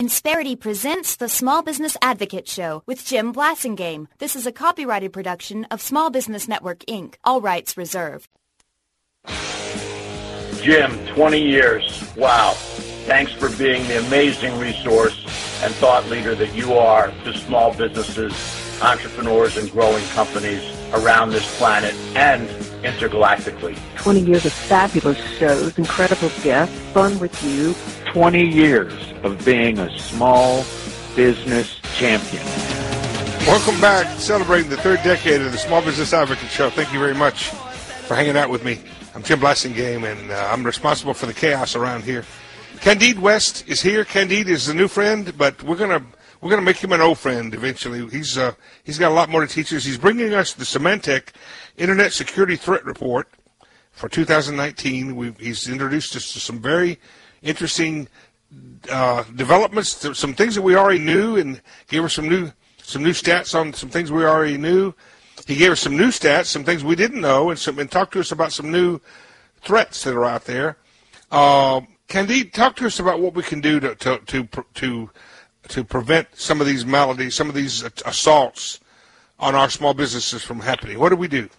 Insperity presents the Small Business Advocate Show with Jim Blasingame. This is a copyrighted production of Small Business Network, Inc. All rights reserved. Jim, 20 years. Wow. Thanks for being the amazing resource and thought leader that you are to small businesses, entrepreneurs, and growing companies around this planet and intergalactically. 20 years of fabulous shows, incredible guests, fun with you. 20 years of being a small business champion. Welcome back, celebrating the third decade of the Small Business Advocate Show. Thank you very much for hanging out with me. I'm Jim Blasingame, and I'm responsible for the chaos around here. Candide West is here. Candide is a new friend, but we're gonna make him an old friend eventually. He's got a lot more to teach us. He's bringing us the Symantec Internet Security Threat Report for 2019. He's introduced us to some very interesting developments, some things that we already knew, and gave us some new stats on some things we already knew. He gave us some new stats, some things we didn't know, and talked to us about some new threats that are out there. Candide, talk to us about what we can do to prevent some of these maladies, some of these assaults on our small businesses from happening. What do we do?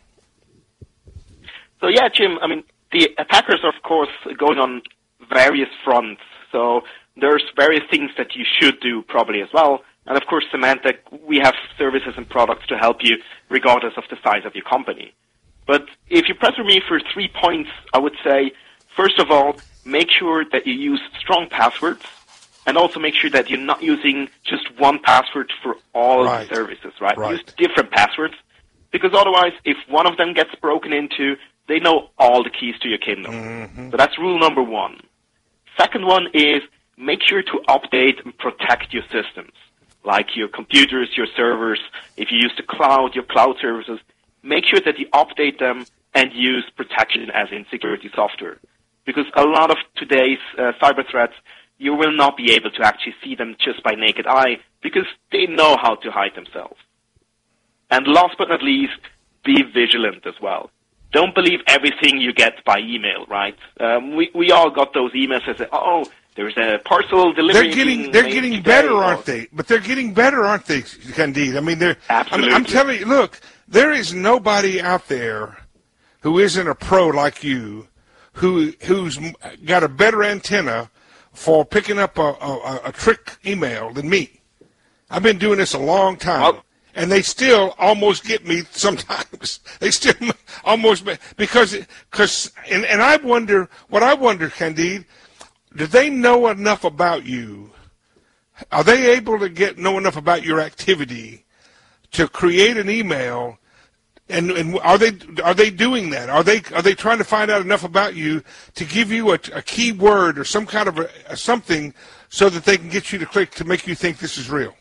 So yeah, Jim, I mean, the attackers are, of course, going on various fronts. So there's various things that you should do probably as well. And of course, Symantec, we have services and products to help you regardless of the size of your company. But if you press me for 3 points, I would say, first of all, make sure that you use strong passwords, and also make sure that you're not using just one password for all the services, right? Use different passwords, because otherwise, if one of them gets broken into, they know all the keys to your kingdom. Mm-hmm. So that's rule number one. Second one is make sure to update and protect your systems, like your computers, your servers. If you use the cloud, your cloud services, make sure that you update them and use protection as in security software. Because a lot of today's cyber threats, you will not be able to actually see them just by naked eye because they know how to hide themselves. And last but not least, be vigilant as well. Don't believe everything you get by email, right? We all got those emails that say, oh, there's a parcel delivery. They're getting better, aren't they? But they're getting better, aren't they, Candide? I mean, absolutely. I'm telling you, look, there is nobody out there who isn't a pro like you, who's got a better antenna for picking up a trick email than me. I've been doing this a long time, and they still almost get me sometimes. They still almost, because I wonder, Candide, do they know enough about you? Are they able to know enough about your activity to create an email? And are they doing that? Are they trying to find out enough about you to give you a key word or some kind of something so that they can get you to click to make you think this is real?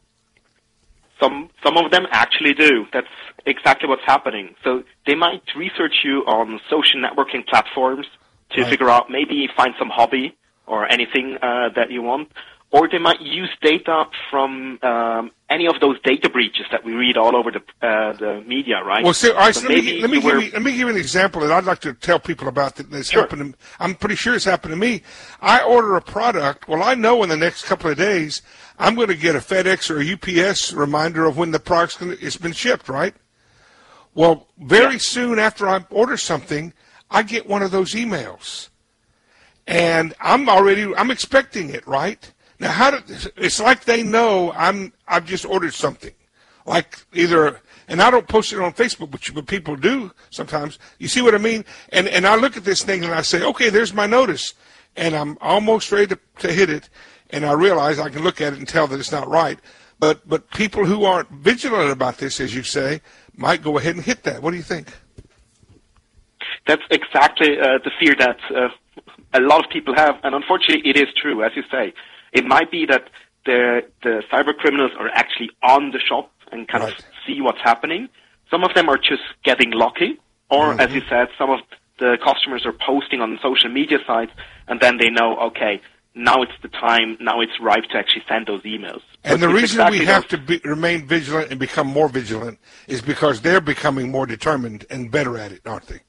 Some of them actually do. That's exactly what's happening. So they might research you on social networking platforms to figure out, maybe find some hobby or anything that you want. Or they might use data from any of those data breaches that we read all over the media, right? Well, all right, so let me give you an example that I'd like to tell people about that's happened. I'm pretty sure it's happened to me. I order a product. Well, I know in the next couple of days I'm going to get a FedEx or a UPS reminder of when the it's been shipped, right? Well, very soon after I order something, I get one of those emails, and I'm expecting it, right? Now, it's like they know I've just ordered something, like and I don't post it on Facebook, but people do sometimes. You see what I mean? And I look at this thing and I say, okay, there's my notice, and I'm almost ready to hit it, and I realize I can look at it and tell that it's not right. But people who aren't vigilant about this, as you say, might go ahead and hit that. What do you think? That's exactly the fear that a lot of people have, and unfortunately, it is true, as you say. It might be that the cyber criminals are actually on the shop and kind of see what's happening. Some of them are just getting lucky, or as you said, some of the customers are posting on social media sites, and then they know, okay, now it's the time, now it's ripe to actually send those emails. And the reason we have to remain vigilant and become more vigilant is because they're becoming more determined and better at it, aren't they?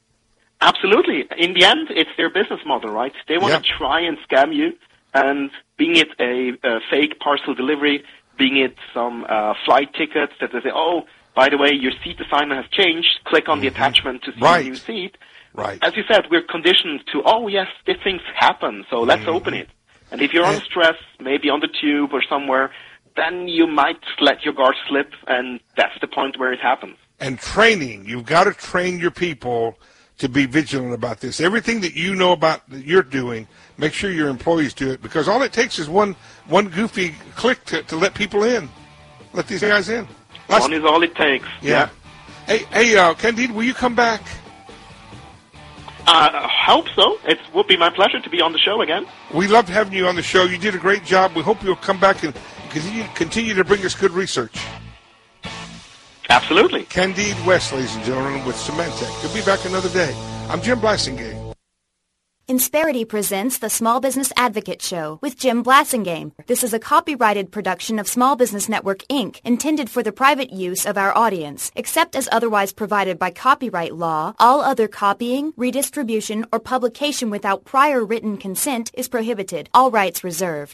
Absolutely. In the end, it's their business model, right? They want to try and scam you, and being it a fake parcel delivery, being it some flight tickets that they say, oh, by the way, your seat assignment has changed. Click on the attachment to see a new seat. Right. As you said, we're conditioned to, oh, yes, these things happen, so let's open it. And if you're on stress, maybe on the tube or somewhere, then you might let your guard slip, and that's the point where it happens. And training. You've got to train your people to be vigilant about this. Everything that you know about that you're doing, make sure your employees do it, because all it takes is one goofy click to let people in, let these guys in. One is all it takes. Yeah. Hey, Candide, will you come back? I hope so. It would be my pleasure to be on the show again. We loved having you on the show. You did a great job. We hope you'll come back and continue to bring us good research. Absolutely. Candide West, ladies and gentlemen, with Symantec. He'll be back another day. I'm Jim Blasingame. Insperity presents the Small Business Advocate Show with Jim Blasingame. This is a copyrighted production of Small Business Network, Inc., intended for the private use of our audience. Except as otherwise provided by copyright law, all other copying, redistribution, or publication without prior written consent is prohibited. All rights reserved.